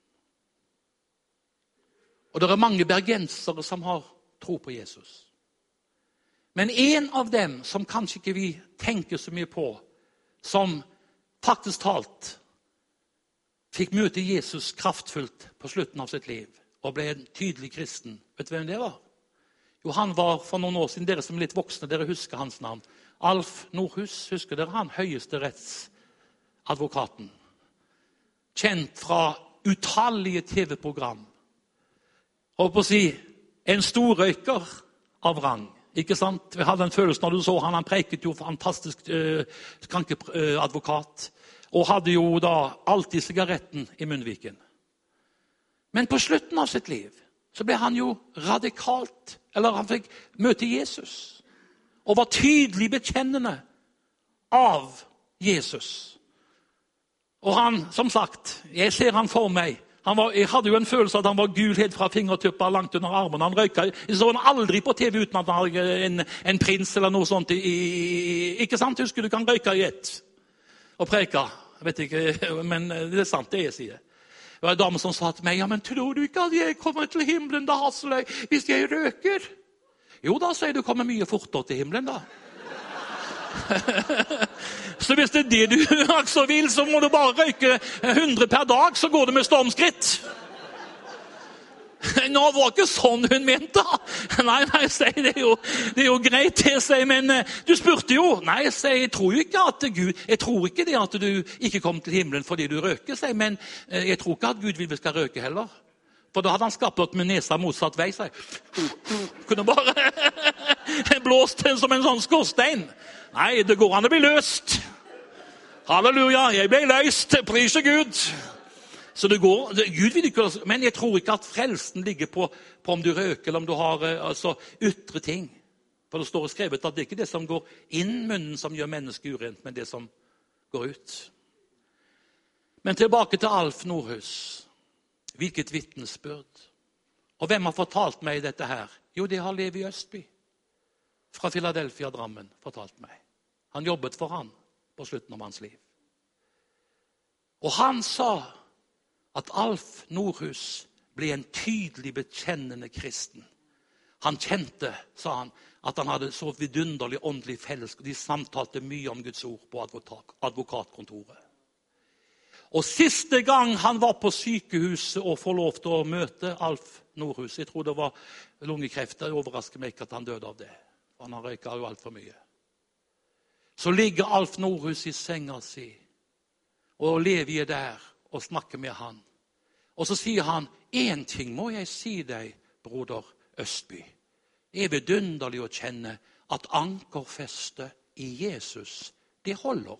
Og det er mange bergensere som har tro på Jesus. Men en av dem som kanskje ikke vi tenker så mye på, som faktisk talt fikk møte Jesus kraftfullt på slutten av sitt liv, og ble en tydelig kristen. Vet du hvem det var? Jo, han var for noen år siden, dere som er litt voksne, dere husker hans navn. Alf Nordhus, husker dere han? Høyeste rettsadvokaten. Kjent fra utallige tv-program. Og på å si, en storrøyker av rang. Ikke sant? Vi hadde en følelse når du så han, han preiket jo fantastisk uh, skrankeadvokat. Og hadde jo da alltid sigaretten i munnviken. Men på slutten av sitt liv, så ble han jo radikalt, eller han fikk møte Jesus, og var tydelig bekjennende av Jesus. Og han, som sagt, jeg ser han for meg, han var, jeg hadde jo en følelse at han var gul helt fra fingertupper langt under armen. Han røyka, jeg så han aldri på T V uten at han hadde en, en prins eller noe sånt. I, i, ikke sant? Husker du kan røyke i ett og preke? Jeg vet ikke, men det er sant det jeg sier. Det var en dame som sa til meg, ja, men tror du ikke at jeg kommer til himmelen da, Hasløy, hvis jeg røker? Jo da, sier du, kommer mye fortere til himmelen da. Så hvis det er det du altså vil, så må du bare røyke hundre per dag, så går det med stormskritt. Nå var ikke sånn hun mente. Nei, nei, sier det er jo, det er jo greit det, sier, men du spurte jo. Nei, sier, jeg tror ikke at Gud, jeg tror ikke det at du ikke kom til himmelen fordi du røker, sier, men jeg tror ikke at Gud vil vi skal røke heller. For da hadde han skapt oss med nesa motsatt vei, sier. Kunne bare blåst som en sånn skorstein. Nei, det går an å bli løst. Halleluja, jeg ble løst, prise Gud. Så det går, Gud vil ikke, men jeg tror ikke at frelsen ligger på, på om du røker, eller om du har altså, ytre ting. For det står skrevet at det er ikke det som går inn munnen som gjør mennesket urent, men det som går ut. Men tilbake til Alf Nordhus. Hvilket vittnesbyrd. Og hvem har fortalt meg dette her? Jo, det har Levi Østby. Fra Philadelphia, Drammen, fortalt meg. Han jobbet for han på slutten av hans liv. Og han sa at Alf Nordhus ble en tydelig bekjennende kristen. Han kjente, sa han, at han hadde så vidunderlig åndelig fellesskap. De samtalte mye om Guds ord på advokat, advokatkontoret. Og siste gang han var på sykehuset og får lov til å møte Alf Nordhus, jeg tror det var lungekreft, det overrasker meg ikke at han døde av det. Han har røyket jo alt for mye. Så ligger Alf Nordhus i senga si, og Levi er der og snakker med han. Og så sier han, en ting må jeg si deg, broder Østby. Det er vidunderlig å kjenne at ankerfestet i Jesus, det holder.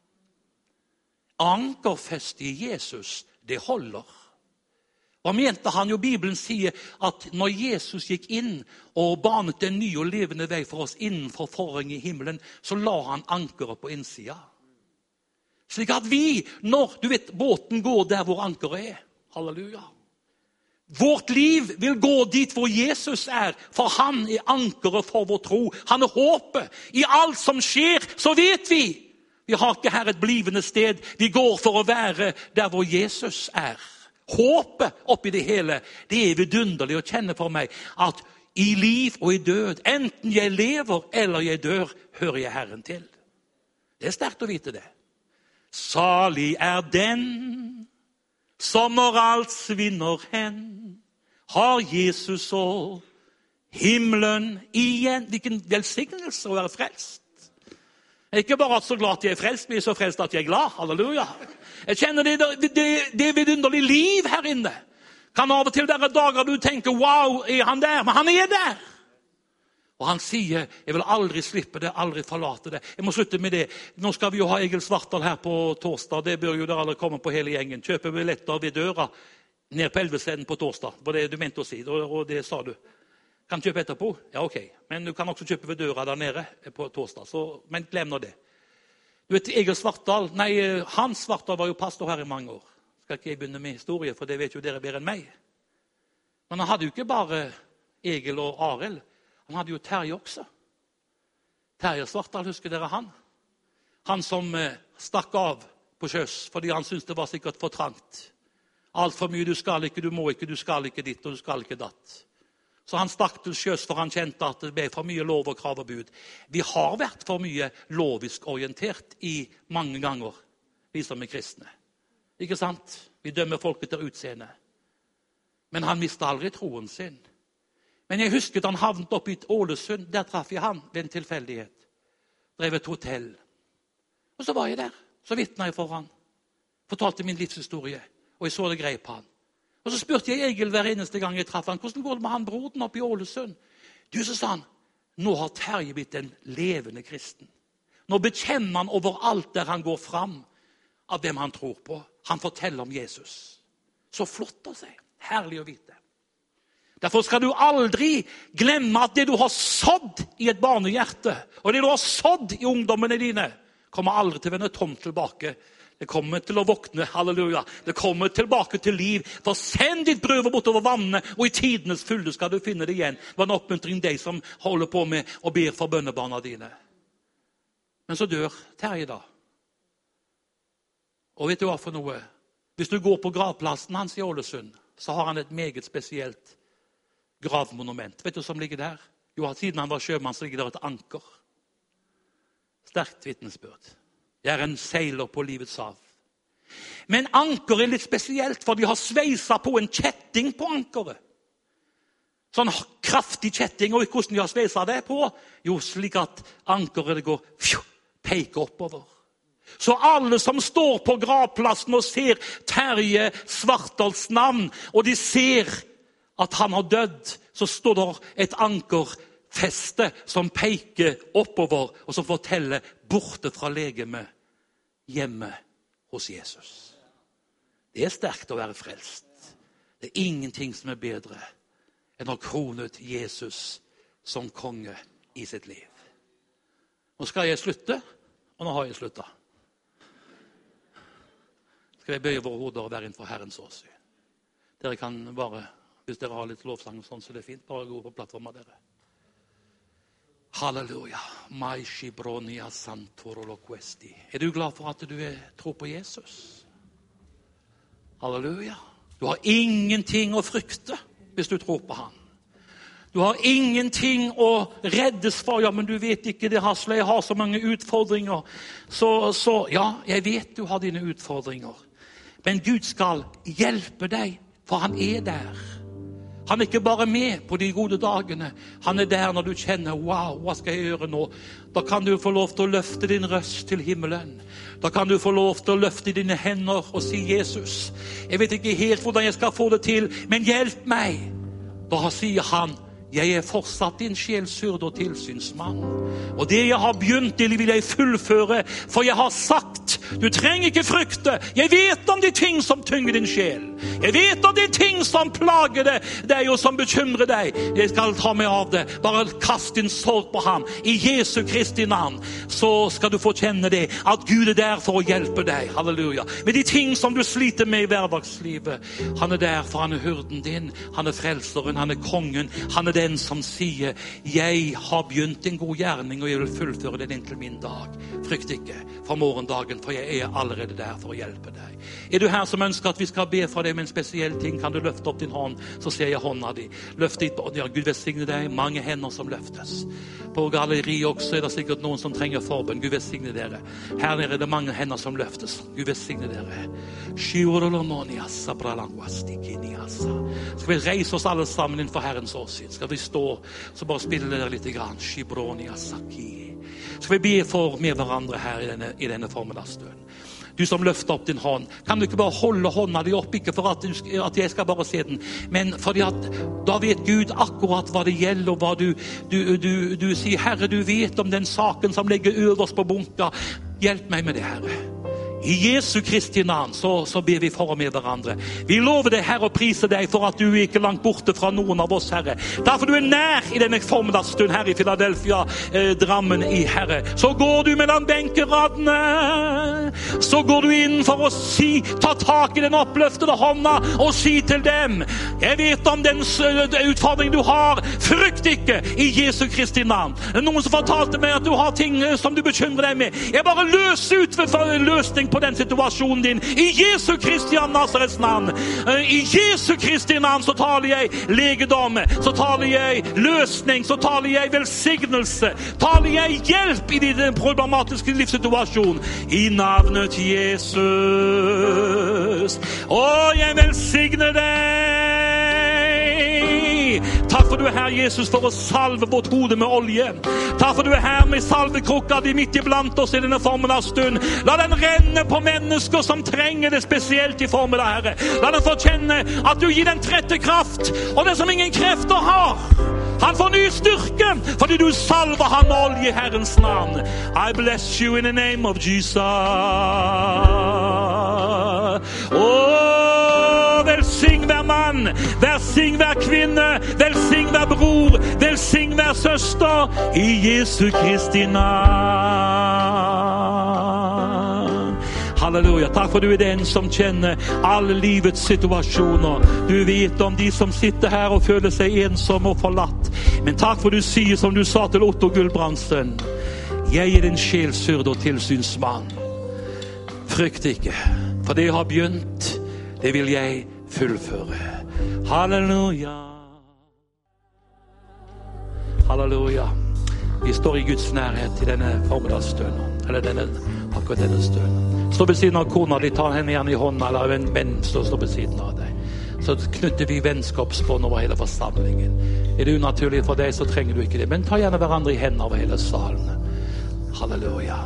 Ankerfestet i Jesus, det holder. Hva mente han jo? Bibelen sier at når Jesus gikk inn og banet en ny og levende vei for oss innenfor forhenget i himmelen, så la han ankeret på innsida. Slik at vi, når du vet, båten går der hvor ankeret er. Halleluja. Vårt liv vil gå dit hvor Jesus er, for han er ankeret for vår tro. Han er håpet. I alt som skjer, så vet vi. Vi har ikke her et blivende sted. Vi går for å være der hvor Jesus er. Håpet oppi det hele, det er vidunderlig å kjenne for meg at i liv og i død, enten jeg lever eller jeg dør, hører jeg Herren til. Det er sterkt å vite det. Salig er den som når alt svinner hen, har Jesus og himmelen igjen. Hvilken velsignelse å være frelst. Ikke bare at så glad at jeg er frelst, men jeg er så frelst at jeg er glad. Halleluja. Jeg kjenner det, det, det er vidunderlig liv her inne. Kan av og til være dager du tenker, wow, er han der? Men han er der. Og han sier, jeg vil aldri slippe det, aldri forlate det. Jeg må slutte med det. Nå skal vi jo ha Egil Svartdal her på torsdag. Det bør jo dere alle komme på hele gjengen. Kjøpe billetter ved døra ned på Elvesenden på torsdag. Det var det du mente å si, og det sa du. Kan kjøpe etterpå? Ja, ok. Men du kan også kjøpe ved døra der nede på torsdag. Så, men glem nå det. Du vet, Egil Svartdal, nei, Hans Svartdal var jo pastor her i mange år. Skal ikke jeg begynne med historie, for det vet jo dere bedre enn meg. Men han hadde jo ikke bare Egil og Arild. Han hadde jo Terje også. Terje Svartdal, husker dere han? Han som eh, stakk av på sjøs, fordi han syntes det var sikkert for trangt. Alt for mye, du skal ikke, du må ikke, du skal ikke ditt, og du skal ikke datt. Så han stakk til sjøs, for han kjente at det ble for mye lov og krav og bud. Vi har vært for mye lovisk orientert i mange ganger, vi som er kristne. Ikke sant? Vi dømmer folket til utseende. Men han mistet aldri troen sin. Men jeg husket han havnet opp i Ålesund. Der traff jeg han ved en tilfeldighet. Drev et hotell. Og så var jeg der. Så vittnet jeg for han. Fortalte min livshistorie. Og jeg så det grep han. Og så spurte jeg Egil hver eneste gang jeg traff han, hvordan går det med han broden oppe i Ålesund? Du, så sa han, nå har Terje blitt en levende kristen. Nå bekjenner han overalt der han går fram av hvem han tror på. Han forteller om Jesus. Så flott å si. Herlig å vite. Derfor skal du aldri glemme at det du har sådd i et barnehjerte, og det du har sådd i ungdommene dine, kommer aldri til å vende tomt tilbake. Det kommer til å våkne, halleluja. Det kommer tilbake til liv. For send ditt brød bortover vannet, og i tidenes fylde skal du finne det igjen. Det var en oppmuntring deg som holder på med og ber for bønnebarna dine. Men så dør Terje da. Og vet du hva for noe? Hvis du går på gravplassen hans i Ålesund, så har han et meget spesielt gravmonument. Vet du som ligger der? Jo, siden han var sjømann, så ligger der et anker. Sterkt vitnesbyrd. Det er en seiler på livets hav. Men anker er litt spesielt, for de har sveiset på en kjetting på ankeret. Sånn kraftig kjetting, og hvordan de har sveiset det på? Jo, slik at ankeret går, fju, peker oppover. Så alle som står på gravplassen og ser Terje Svartdals navn, og de ser at han har dødd, så står det et ankerfeste som peker oppover, og som forteller borte fra legemet hjemme hos Jesus. Det er sterkt å være frelst. Det er ingenting som er bedre enn å kronet Jesus som konge i sitt liv. Nå skal jeg slutte, og nå har jeg sluttet. Skal vi bøye våre hoder og være innenfor Herrens åsyn. Dere kan bare, hvis dere har litt lovsang og sånn, så det er fint, bare gå på plattformen dere. Halleluja. Er du glad for at du er, tror på Jesus? Halleluja. Du har ingenting å frykte hvis du tror på han. Du har ingenting å reddes for. Ja, men du vet ikke det, Hasle. Jeg har så mange utfordringer. Så, så ja, jeg vet du har dine utfordringer. Men Gud skal hjelpe deg, for han er der. Han er ikke bare med på de gode dagene. Han er der når du kjenner, wow, hva skal jeg gjøre nå? Da kan du få lov til å løfte din røst til himmelen. Da kan du få lov til å løfte dine hender og si, Jesus, jeg vet ikke helt hvordan jeg skal få det til, men hjelp meg. Da sier han, jeg er fortsatt din sjelshyrde og tilsynsmann. Og det jeg har begynt til vil jeg fullføre, for jeg har sagt, du trenger ikke frykte. Jeg vet om de ting som tynger din sjel. Jeg vet om de ting som plager deg og som bekymrer deg. Jeg skal ta meg av det. Bare kast din sorg på ham. I Jesu Kristi navn så skal du få kjenne det, at Gud er der for å hjelpe deg. Halleluja. Med de ting som du sliter med i hverdagslivet. Han er der, for han er hyrden din. Han er frelseren, han er kongen. Han er den som sier, jeg har begynt en god gjerning, og jeg vil fullføre den inntil min dag. Frykt ikke for morgendagen, for jeg er allerede der for å hjelpe deg. Er du her som ønsker at vi skal be for deg med en spesiell ting, kan du løfte opp din hånd, så ser jeg hånda di. Løft ditt, ja, Gud velsigne deg, mange hender som løftes. På galleriet også er det sikkert noen som trenger forbønn. Gud velsigne dere. Her nede er det mange hender som løftes. Gud velsigne dere. Skal vi reise oss alle sammen innenfor Herrens åsyn? Skal vi stå, så bare spille dere litt grann. Skal vi be for med hverandre her i denne, i denne formiddagsstunden? Du som løfter opp din hånd, kan du ikke bare holde hånda di opp, ikke for at, du, at jeg skal bare se den, men fordi at da vet Gud akkurat hva det gjelder, og hva du, du, du, du sier, Herre, du vet om den saken som ligger øverst på bunka. Hjelp meg med det, Herre. I Jesu Kristi navn så, så ber vi for og med hverandre. Vi lover deg, Herre, og priser deg for at du er ikke langt borte fra noen av oss, Herre. Derfor du er nær i denne formiddagsstund her i Philadelphia, eh, Drammen i Herre. Så går du mellom benkeradene. Så går du inn for å si, ta tak i den oppløftede hånda og si til dem, jeg vet om den utfordring du har. Frykt ikke i Jesu Kristi navn. Det er noen som fortalte meg at du har ting som du bekymrer deg med. Jeg bare løser ut for løsning på den situasjonen din. I Jesu Kristi Nazarets navn. I Jesu Kristi navn så taler jeg legedom, så taler jeg løsning, så taler jeg velsignelse, taler jeg hjelp i din problematiske livssituasjon. I navnet Jesus. Og jeg velsigner deg. Takk for du er her, Jesus, for å salve vårt hode med olje. Takk for du er her med salvekrukka di midt iblant oss i denne formiddagsstund. La den renne på mennesker som trenger det spesielt i formiddag, Herre. La den få kjenne at du gir den trette kraft, og det som ingen krefter har. Han får ny styrke, fordi du salver han med olje i Herrens navn. I bless you in the name of Jesus. Åh, velsign Velsign hver mann, velsign hver kvinne, velsign hver bror, velsign hver søster, i Jesu Kristi navn. Halleluja. Takk for du er den som kjenner alle livets situasjoner. Du vet om de som sitter her og føler seg ensomme og forlatt. Men takk for du sier som du sa til Otto Gulbrandsen: jeg er din sjelshyrde og tilsynsmann. Frykt ikke, for det jeg har begynt, det vil jeg fullføre. Halleluja. Halleluja. Vi står i Guds nærhet til denne formiddagsstunden, eller denne, akkurat denne stunden. Stå ved siden av kona di, ta henne gjerne i hånda, eller en venn som står ved siden av deg. Så knytter vi vennskapsbånd over hele forsamlingen. Er det unaturlig for deg, så trenger du ikke det. Men ta gjerne hverandre i hendene over hele salen. Halleluja.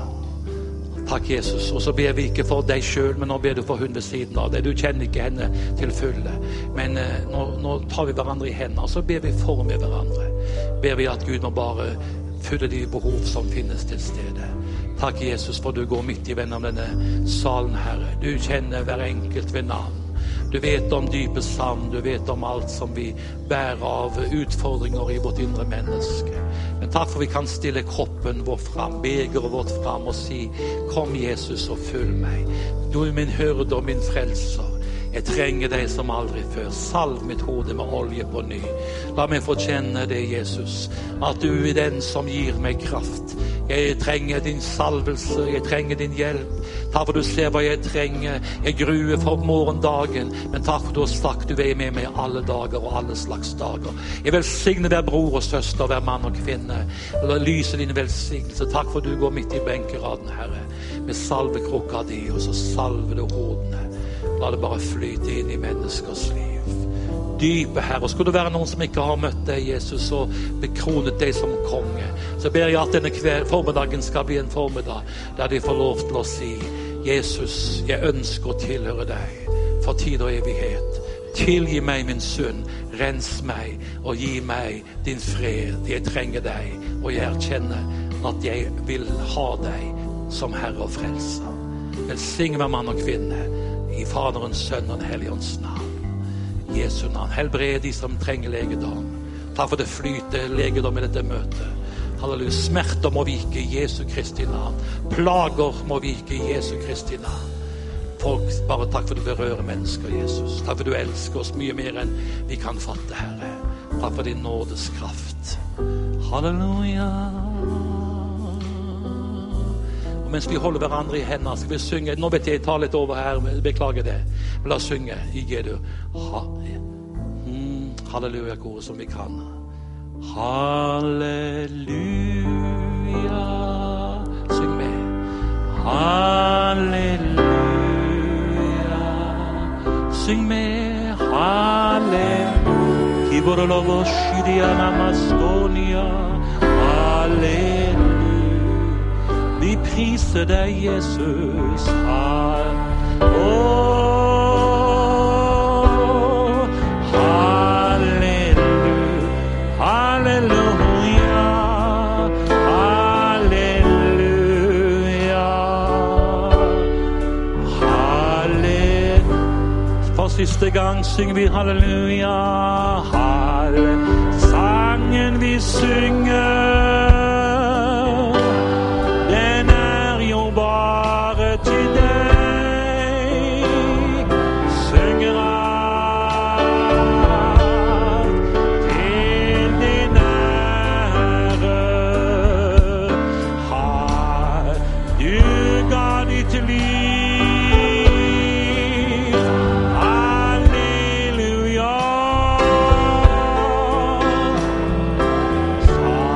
Takk, Jesus. Og så ber vi ikke for deg selv, men nå ber du for hun ved siden av deg. Du kjenner ikke henne til fulle. Men eh, nå, nå tar vi hverandre i hendene, og så ber vi for med hverandre. Ber vi at Gud må bare fylle de behov som finnes til stede. Takk, Jesus, for du går midt i venn om denne salen, Herre. Du kjenner hver enkelt ved navn. Du vet om dype savn, du vet om alt som vi bærer av utfordringer i vårt indre menneske. Men takk for vi kan stille kroppen vår fram, begeret vårt fram og si: kom Jesus og følg meg. Du er min hyrde og min frelser. Jeg trenger deg som aldri før. Salv mitt hode med olje på ny. La meg få kjenne det, Jesus, at du er den som gir meg kraft. Jeg trenger din salvelse, jeg trenger din hjelp. Takk for du ser hva jeg trenger. Jeg gruer for morgendagen, men takk for du har sagt du er med meg alle dager og alle slags dager. Jeg velsigner hver bror og søster, hver mann og kvinne. La lyse din velsignelse. Takk for du går midt i benkeraden, Herre, med salvekrukka di, og så salver du hodene. La det bare flyte inn i menneskers liv. Dype Herre, og skulle det være noen som ikke har møtt deg, Jesus, og bekronet deg som konge, så ber jeg at denne formiddagen skal bli en formiddag der de får lov til å si: Jesus, jeg ønsker å tilhøre deg for tid og evighet. Tilgi meg min synd, rens meg og gi meg din fred. Jeg trenger deg, og jeg erkjenner at jeg vil ha deg som Herre og frelser. Velsign hver mann og kvinne i Faderens, Sønn og Den hellige ånds navn. Jesu navn. Helbred de som trenger legedom. Takk for det flyter legedom i dette møtet. Halleluja. Smerter må vike i Jesu Kristi navn. Plager må vike i Jesu Kristi navn. Folk, bare takk for du berører mennesker, Jesus. Takk for du elsker oss mye mer enn vi kan fatte, Herre. Takk for din nådes kraft. Halleluja. Mens vi holder hverandre i hendene, skal vi synge. Nå vet jeg, jeg tar litt over her, beklager det. Men la oss synge i G-du. Ha, mm, halleluja, koret som vi kan. Halleluja. Syng med. Halleluja. Syng med. Halleluja. Kiborologo shiria namaskonia. Halleluja. Vi priser deg, Jesus. Oh, halleluja, halleluja, halleluja, halleluja. For siste gang synger vi halleluja, halleluja. Sangen vi synger, bare til deg synger alt til din ære. Har du ga ditt liv, halleluja.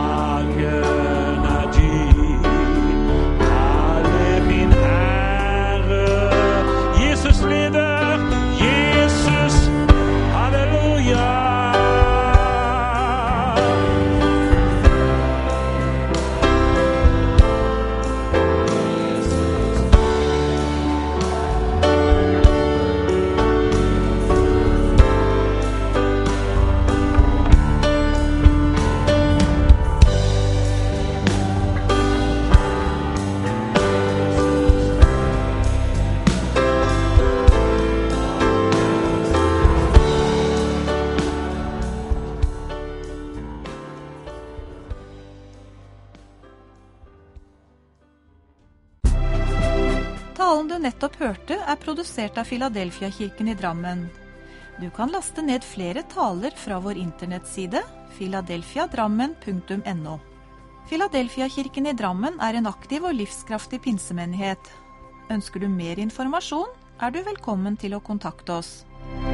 Talen du nettopp hørte er produsert av Filadelfia-kirken i Drammen. Du kan laste ned flere taler fra vår internettside filadelfia drammen punktum no. Filadelfia-kirken i Drammen er en aktiv og livskraftig pinsemenighet. Ønsker du mer informasjon, er du velkommen til å kontakte oss.